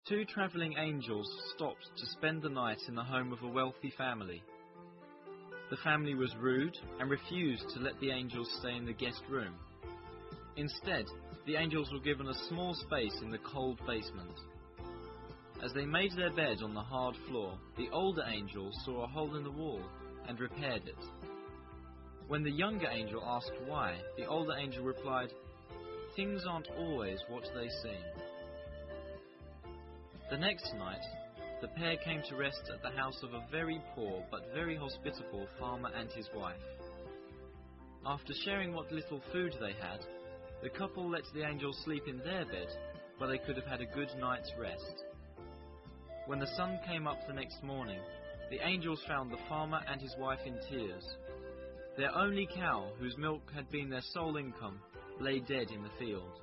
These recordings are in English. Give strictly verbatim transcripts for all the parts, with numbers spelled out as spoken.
Two travelling angels stopped to spend the night in the home of a wealthy family. The family was rude and refused to let the angels stay in the guest room. Instead, the angels were given a small space in the cold basement. As they made their bed on the hard floor, the older angel saw a hole in the wall and repaired it. When the younger angel asked why, the older angel replied, "Things aren't always what they seem." The next night, the pair came to rest at the house of a very poor but very hospitable farmer and his wife. After sharing what little food they had, the couple let the angels sleep in their bed, where they could have had a good night's rest. When the sun came up the next morning, the angels found the farmer and his wife in tears. Their only cow, whose milk had been their sole income, lay dead in the field.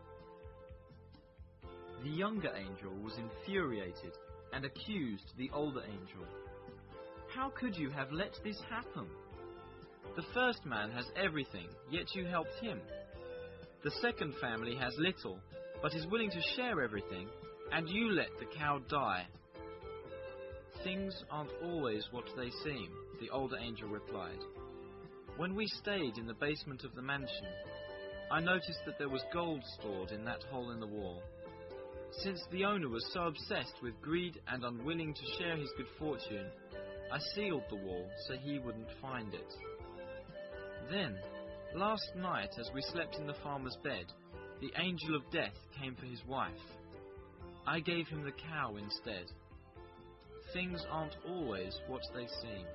The younger angel was infuriated and accused the older angel. "How could you have let this happen? The first man has everything, yet you helped him. The second family has little, but is willing to share everything, and you let the cow die." "Things aren't always what they seem," the older angel replied. "When we stayed in the basement of the mansion, I noticed that there was gold stored in that hole in the wall. Since the owner was so obsessed with greed and unwilling to share his good fortune, I sealed the wall so he wouldn't find it. Then, last night as we slept in the farmer's bed, the angel of death came for his wife. I gave him the cow instead. Things aren't always what they seem."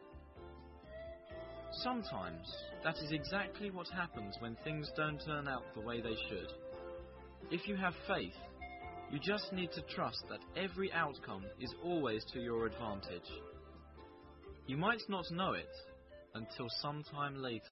Sometimes, that is exactly what happens when things don't turn out the way they should. If you have faith, you just need to trust that every outcome is always to your advantage. You might not know it until some time later.